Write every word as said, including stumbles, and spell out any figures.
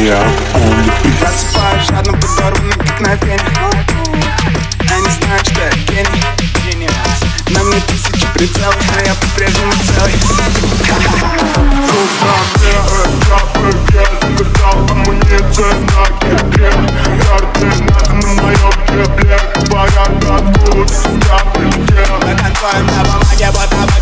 я on the beat. Засыпаю жадно подорванный, как на вене. Они знают, что я гений. На мне тысячи прицелов, но я по-прежнему целый. Амуниция на кедре, координаты на моем крепле. Говорят, откуда я прилетел. Мы танцуем на бумаге, будто